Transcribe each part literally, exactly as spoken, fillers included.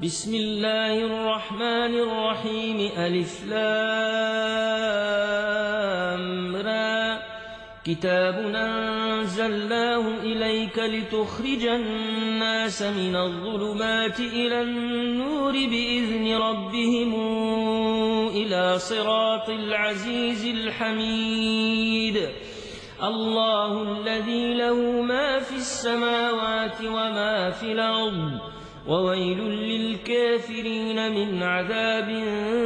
بسم الله الرحمن الرحيم ألف لام را كتاب أنزلناه إليك لتخرج الناس من الظلمات إلى النور بإذن ربهم إلى صراط العزيز الحميد الله الذي له ما في السماوات وما في الأرض وويل للكافرين من عذاب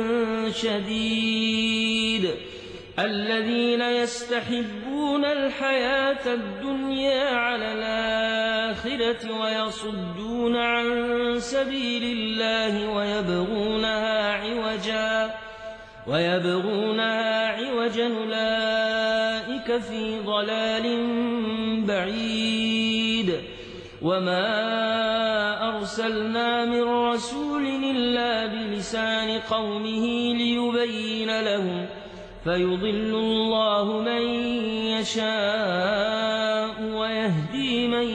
شديد الذين يستحبون الحياة الدنيا على الآخرة ويصدون عن سبيل الله ويبغونها عوجا ويبغونها عوجا أولئك في ضلال بعيد وما أرسلنا من رسول إلا بلسان قومه ليبين لهم فيضل الله من يشاء ويهدي من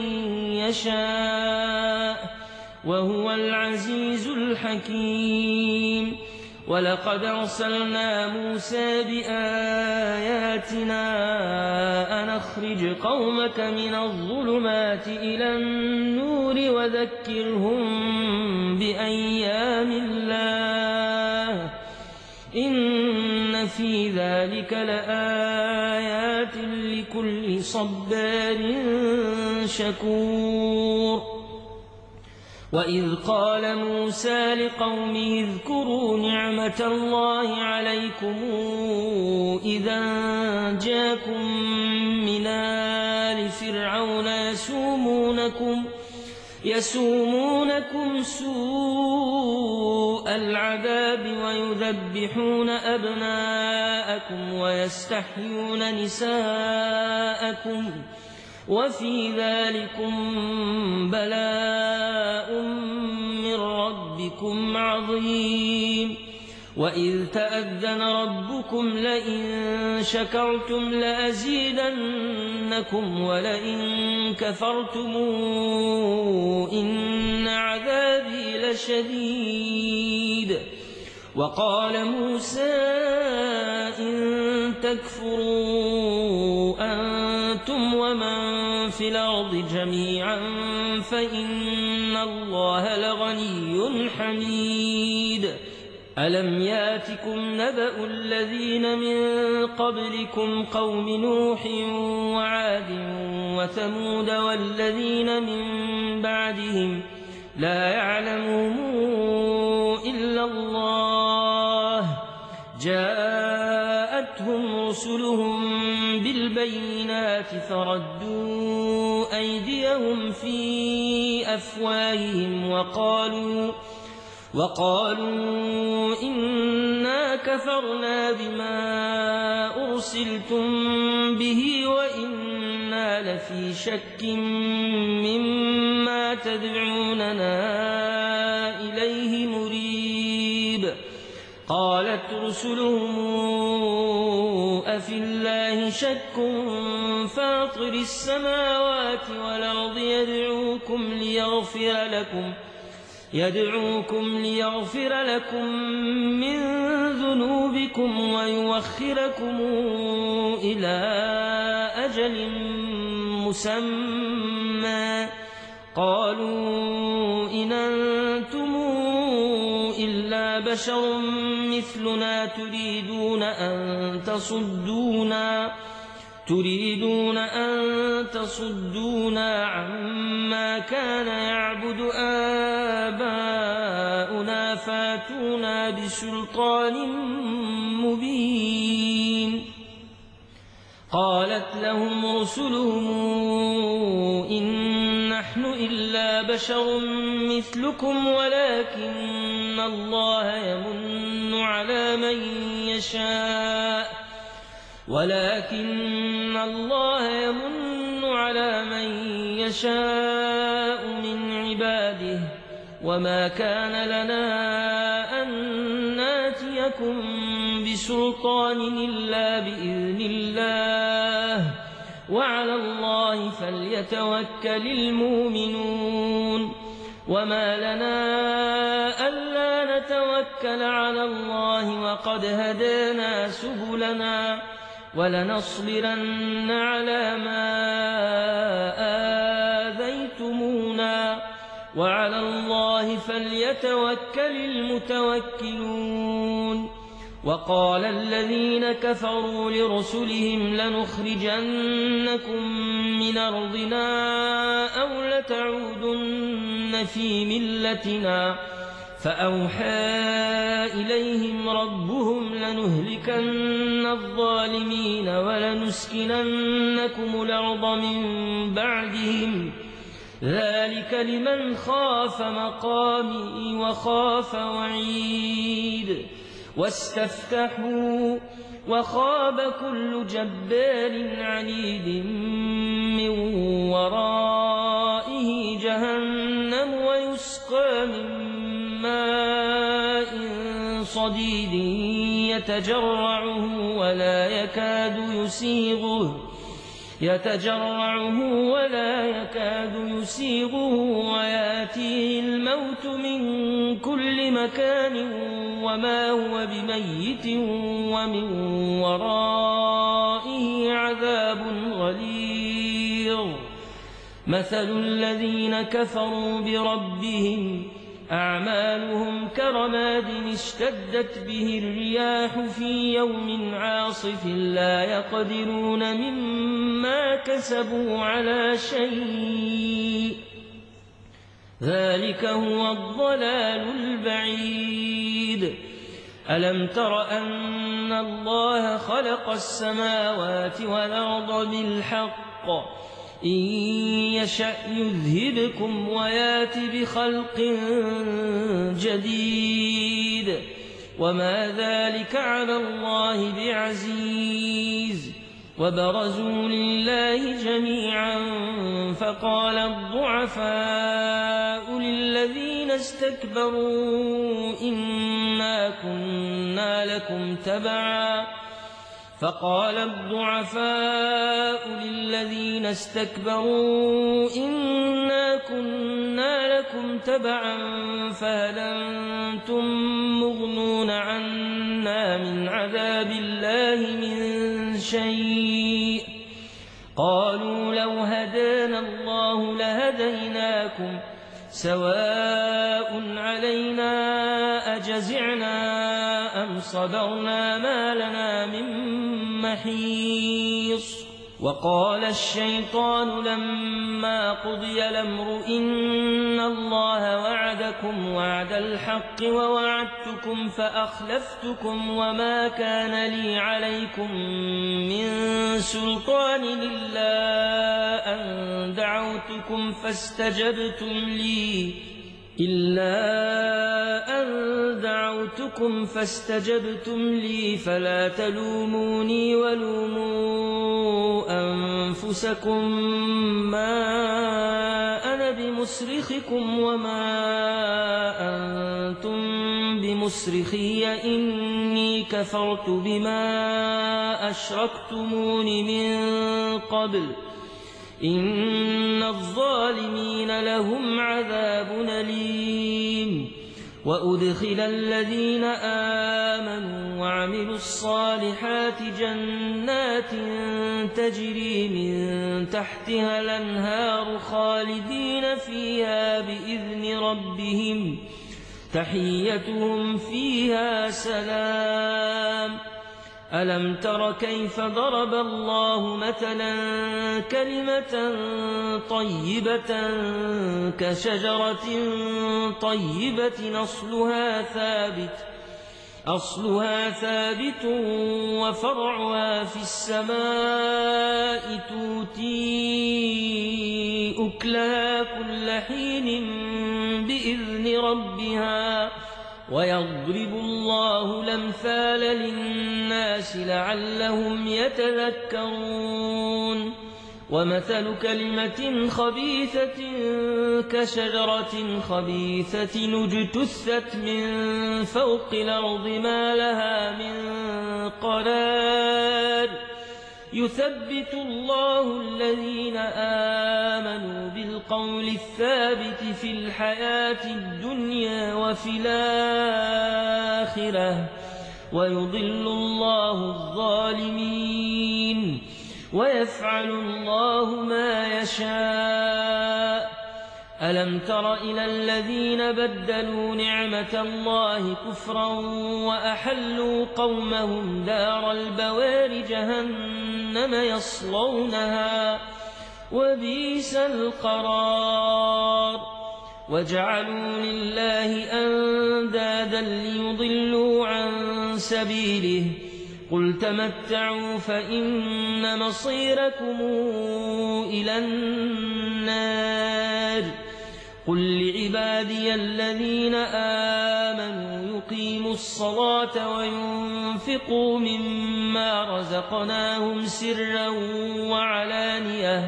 يشاء وهو العزيز الحكيم ولقد أرسلنا موسى بآياتنا أن أخرج قومك من الظلمات إلى النور وذكرهم بأيام الله إن في ذلك لآيات لكل صبار شكور وإذ قال موسى لقومه اذكروا نعمة الله عليكم إذا جاءكم من آل فرعون يسومونكم يسومونكم سوء العذاب ويذبحون أبناءكم ويستحيون نساءكم وفي ذلكم بلاء من ربكم عظيم وإذ تأذن ربكم لئن شكرتم لأزيدنكم ولئن كفرتم إن عذابي لشديد وقال موسى إن تكفروا أنتم ومن في الأرض جميعا فإن الله لغني حميد ألم ياتكم نبأ الذين من قبلكم قوم نوح وعاد وثمود والذين من بعدهم لا يعلمهم إلا الله جاءتهم رسلهم بالبينات فردوا أيديهم في أفواههم وقالوا وقالوا إنا كفرنا بما أرسلتم به وإنا لفي شك مما تدعوننا إليه مريب قالت رسلهم أفي الله شك فاطر السماوات والأرض يدعوكم ليغفر لكم يدعوكم ليغفر لكم من ذنوبكم ويوخركم إلى أجل مسمى قالوا إن أنتم إلا بشر مثلنا تريدون أن تصدونا تريدون أن تصدونا عما كان يعبد آباؤنا فاتونا بسلطان مبين قالت لهم رسلهم إن نحن إلا بشر مثلكم ولكن الله يمن على من يشاء ولكن الله يمن على من يشاء من عباده وما كان لنا أن ناتيكم بسلطان إلا بإذن الله وعلى الله فليتوكل المؤمنون وما لنا ألا نتوكل على الله وقد هدانا سبلنا ولنصبرن على ما آذيتمونا وعلى الله فليتوكل المتوكلون. وقال الذين كفروا لرسلهم لنخرجنكم من أرضنا أو لتعودن في ملتنا فأوحى إليهم ربهم لنهلكن الظالمين ولنسكننكم الأرض من بعدهم ذلك لمن خاف مقامي وخاف وعيد. واستفتحوا وخاب كل جبار عنيد من ورائه جهنم ويسقى من ماء صديد يتجرعه ولا يكاد يسيغه يتجرعه ولا يكاد يسيغه ويأتيه الموت من كل مكان وما هو بميت ومن ورائه عذاب غليظ. مثل الذين كفروا بربهم أعمالهم كرماد اشتدت به الرياح في يوم عاصف لا يقدرون مما كسبوا على شيء ذلك هو الضلال البعيد. ألم تر أن الله خلق السماوات والأرض بالحق إن يشأ يذهبكم ويات بخلق جديد وما ذلك على الله بعزيز. وبرزوا لله جميعا فقال الضعفاء للذين استكبروا إنا كنا لكم تبعا فقال الضعفاء للذين استكبروا إنا كنا لكم تبعا فهل أنتم مغنون عنا من عذاب الله من شيء قالوا لو هدانا الله لهديناكم سواء علينا أجزعنا أم صبرنا ما لنا من محيص. وقال الشيطان لما قضي الأمر إن الله وعدكم وعد الحق ووعدتكم فأخلفتكم وما كان لي عليكم من سلطان إلا أن دعوتكم فاستجبتم لي إلا أن دعوتكم فاستجبتم لي فلا تلوموني ولوموا أنفسكم ما أنا بمصرخكم وما أنتم بمصرخي إني كفرت بما أشركتمون من قبل إن الظالمين لهم عذاب أليم. وأدخل الذين آمنوا وعملوا الصالحات جنات تجري من تحتها الأنهار خالدين فيها بإذن ربهم تحيتهم فيها سلام. ألم تر كيف ضرب الله مثلا كلمة طيبة كشجرة طيبة أصلها ثابت أصلها ثابت وفرعها في السماء تؤتي أكلها كل حين بإذن ربها ويضرب الله الأمثال للناس لعلهم يتذكرون. ومثل كلمة خبيثة كشجرة خبيثة اجتثت من فوق الأرض ما لها من قرار يثبت الله الذين آمنوا بالقول الثابت في الحياة الدنيا وفي الآخرة ويضل الله الظالمين ويفعل الله ما يشاء. ألم تر إلى الذين بدلوا نعمة الله كفرا وأحلوا قومهم دار البوار جهنم يصلونها وبئس القرار وجعلوا لله أندادا ليضلوا عن سبيله قل تمتعوا فإن مصيركم إلى النار قل لعبادي الذين آمنوا يقيموا الصلاة وينفقوا مما رزقناهم سرا وعلانية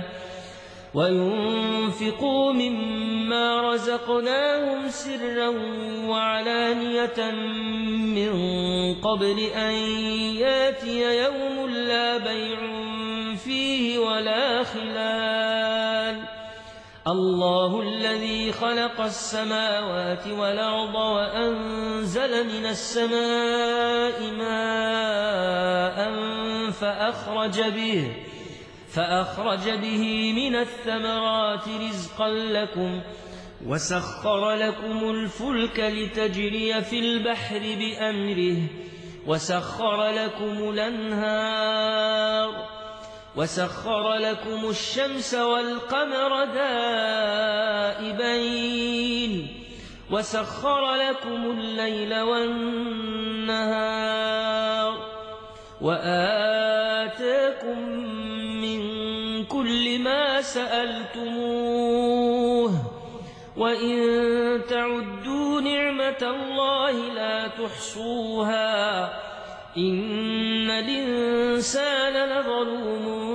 وينفقوا مما رزقناهم سرا وعلانية من قبل أن ياتي يوم لا بيع فيه ولا خلال. الله الذي خلق السماوات والأرض وأنزل من السماء ماء فأخرج به فأخرج به من الثمرات رزقا لكم وسخر لكم الفلك لتجري في البحر بأمره وسخر لكم الأنهار وسخر لكم الشمس والقمر دائبين وسخر لكم الليل والنهار وآتاكم من كل ما سألتموه وإن تعدوا نعمة الله لا تحصوها إن الإنسان لظلوم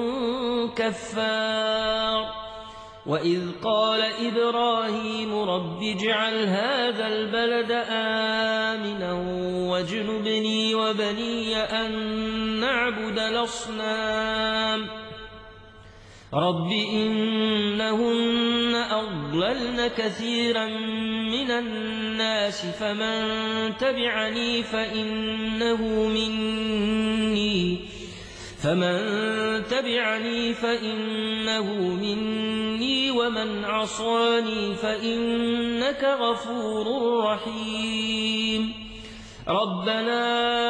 كفار. وإذ قال إبراهيم رب اجعل هذا البلد آمنا واجنبني وبني أن نعبد الأصنام رب إنهن أضللن كثيرا من الناس فمن تبعني فإنه مني فمن تبعني فإنه مني ومن عصاني فإنك غفور رحيم. ربنا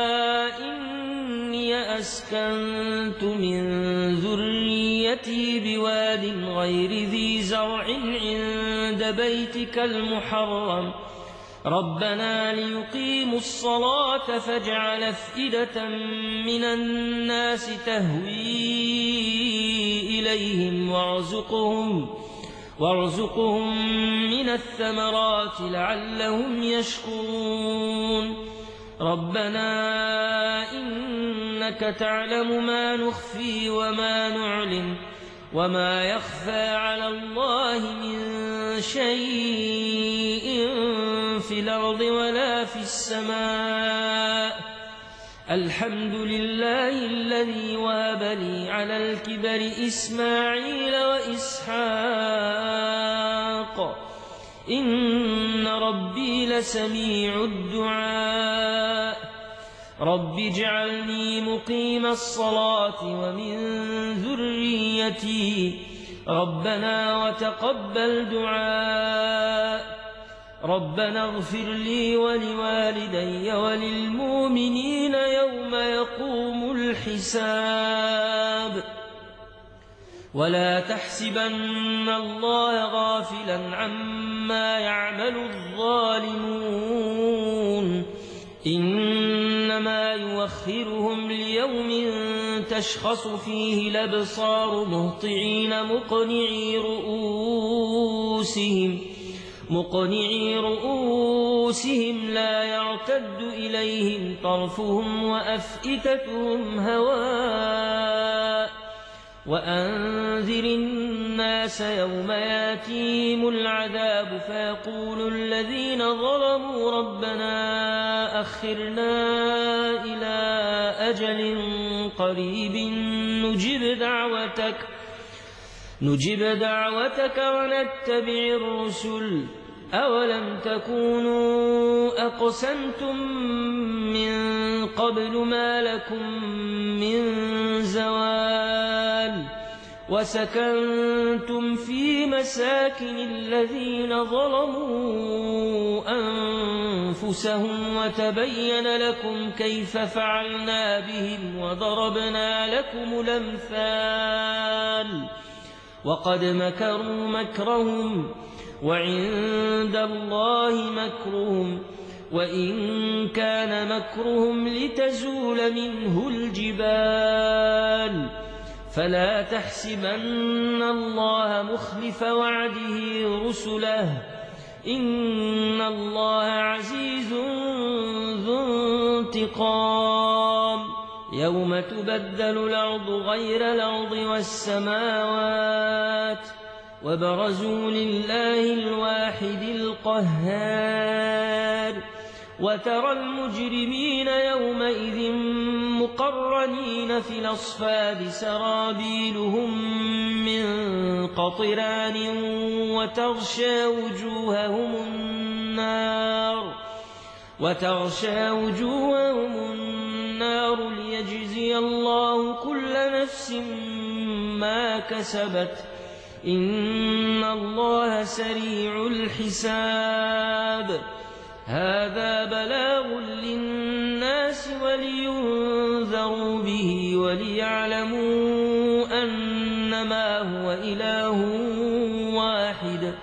إني أسكنت من ذريتي بواد غير ذي زرع عند بيتك المحرم ربنا ليقيموا الصلاة فاجعل أفئدة من الناس تهوي إليهم وارزقهم وارزقهم من الثمرات لعلهم يشكرون. ربنا إنك تعلم ما نخفي وما نعلن وما يخفى على الله من شيء في الأرض ولا في السماء. الحمد لله الذي وهب لي على الكبر إسماعيل وإسحاق إن ربي لسميع الدعاء. رب اجعلني مقيم الصلاة ومن ذريتي ربنا وتقبل دعاء. ربنا اغفر لي ولوالدي وللمؤمنين يوم يقوم الحساب. ولا تحسبن الله غافلا عما يعمل الظالمون إنما يوخرهم ليوم تشخص فيه الأبصار مهطعين مقنعي رؤوسهم مقنعي رؤوسهم لا يرتد إليهم طرفهم وأفئدتهم هواء وأنذر الناس يوم ياتيهم العذاب فيقول الذين ظلموا ربنا أخرنا إلى أجل قريب نجب دعوتك نجب دعوتك ونتبع الرسل أولم تكونوا أقسمتم من قبل ما لكم من زوال وسكنتم في مساكن الذين ظلموا أنفسهم وتبين لكم كيف فعلنا بهم وضربنا لكم الأمثال وقد مكروا مكرهم وعند الله مكرهم وإن كان مكرهم لتزول منه الجبال فلا تحسبن الله مخلف وعده رسله إن الله عزيز ذو انتقام يوم تبدل الأرض غير الأرض والسماوات وبرزوا لله الواحد القهار وترى المجرمين يومئذ مقرنين في الأصفاد سرابيلهم من قطران وتغشى وجوههم النار وتغشى وجوههم النار ليجزي الله كل نفس ما كسبت إن الله سريع الحساب هذا بلاغ للناس ولينذروا به وليعلموا أنما هو إله واحد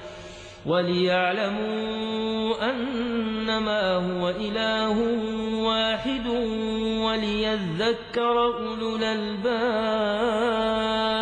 وليعلموا أنما هو إله واحد وليذكر أولو الألباب